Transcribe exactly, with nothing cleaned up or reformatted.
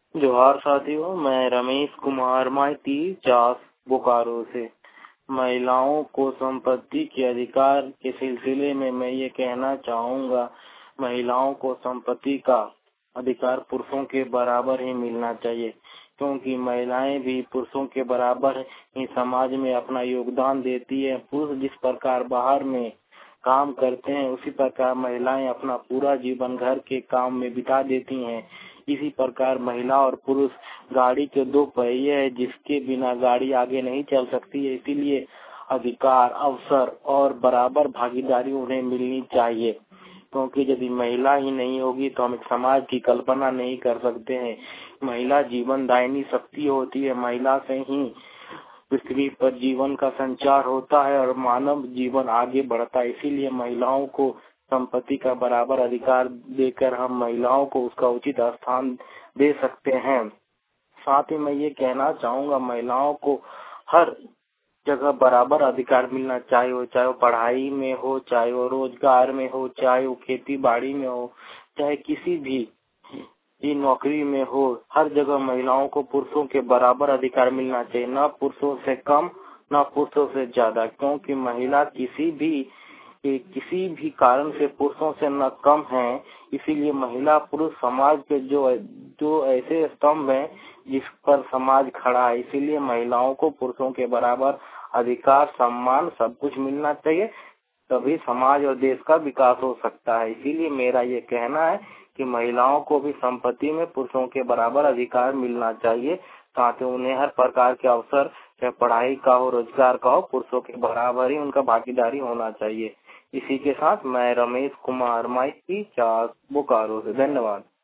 जोहार साथियों, मैं रमेश कुमार माइती चास बोकारो से। महिलाओं को संपत्ति के अधिकार के सिलसिले में मैं ये कहना चाहूँगा, महिलाओं को संपत्ति का अधिकार पुरुषों के बराबर ही मिलना चाहिए, क्योंकि महिलाएं भी पुरुषों के बराबर ही समाज में अपना योगदान देती है। पुरुष जिस प्रकार बाहर में काम करते हैं, उसी प्रकार महिलाएं अपना पूरा जीवन घर के काम में बिता देती हैं। इसी प्रकार महिला और पुरुष गाड़ी के दो पहिए हैं, जिसके बिना गाड़ी आगे नहीं चल सकती है। इसीलिए अधिकार, अवसर और बराबर भागीदारी उन्हें मिलनी चाहिए, क्योंकि यदि महिला ही नहीं होगी तो हम एक समाज की कल्पना नहीं कर सकते हैं। महिला जीवन दायिनी शक्ति होती है। महिला से ही पृथ्वी पर जीवन का संचार होता है और मानव जीवन आगे बढ़ता है। इसीलिए महिलाओं को संपत्ति का बराबर अधिकार देकर हम महिलाओं को उसका उचित स्थान दे सकते हैं। साथ ही मैं ये कहना चाहूँगा, महिलाओं को हर जगह बराबर अधिकार मिलना चाहिए, हो चाहे वो पढ़ाई में हो, चाहे वो रोजगार में हो, चाहे वो खेती बाड़ी में हो, चाहे किसी भी ये नौकरी में हो। हर जगह महिलाओं को पुरुषों के बराबर अधिकार मिलना चाहिए, न पुरुषों से कम न पुरुषों से ज्यादा, क्योंकि महिला किसी भी किसी भी कारण से पुरुषों से न कम है। इसीलिए महिला पुरुष समाज के जो जो ऐसे स्तंभ हैं जिस पर समाज खड़ा है। इसीलिए महिलाओं को पुरुषों के बराबर अधिकार, सम्मान सब कुछ मिलना चाहिए, तभी समाज और देश का विकास हो सकता है। इसीलिए मेरा ये कहना है कि महिलाओं को भी संपत्ति में पुरुषों के बराबर अधिकार मिलना चाहिए, साथ ही उन्हें हर प्रकार के अवसर, चाहे पढ़ाई का हो, रोजगार का हो, पुरुषों के बराबर ही उनका भागीदारी होना चाहिए। इसी के साथ मैं रमेश कुमार माइती चास बोकारो से। धन्यवाद।